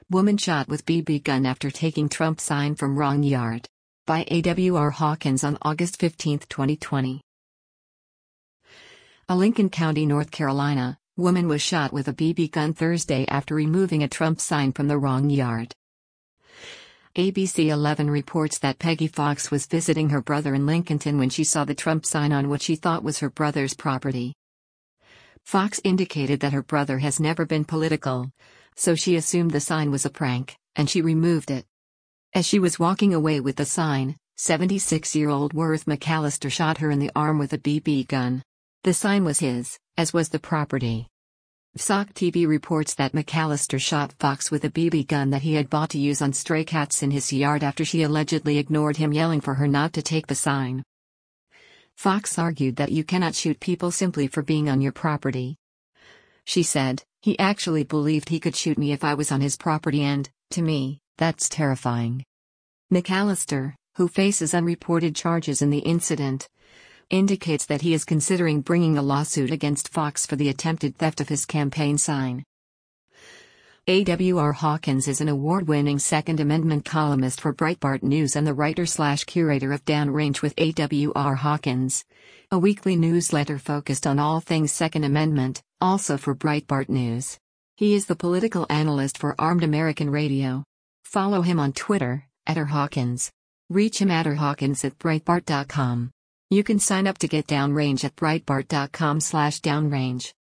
Woman shot with BB gun after taking Trump sign from wrong yard. By A.W.R. Hawkins on August 15, 2020. A Lincoln County, North Carolina, woman was shot with a BB gun Thursday after removing a Trump sign from the wrong yard. ABC 11 reports that Peggy Fox was visiting her brother in Lincolnton when she saw the Trump sign on what she thought was her brother's property. Fox indicated that her brother has never been political, so she assumed the sign was a prank, and she removed it. As she was walking away with the sign, 76-year-old Worth McAllister shot her in the arm with a BB gun. The sign was his, as was the property. SOC TV reports that McAllister shot Fox with a BB gun that he had bought to use on stray cats in his yard after she allegedly ignored him yelling for her not to take the sign. Fox argued that you cannot shoot people simply for being on your property. She said, "He actually believed he could shoot me if I was on his property and, to me, that's terrifying." McAllister, who faces unreported charges in the incident, indicates that he is considering bringing a lawsuit against Fox for the attempted theft of his campaign sign. A.W.R. Hawkins is an award-winning Second Amendment columnist for Breitbart News and the writer/curator of Downrange with A.W.R. Hawkins, a weekly newsletter focused on all things Second Amendment, also for Breitbart News. He is the political analyst for Armed American Radio. Follow him on Twitter, @rhawkins. Reach him @rhawkins@breitbart.com. You can sign up to get Downrange at breitbart.com/downrange.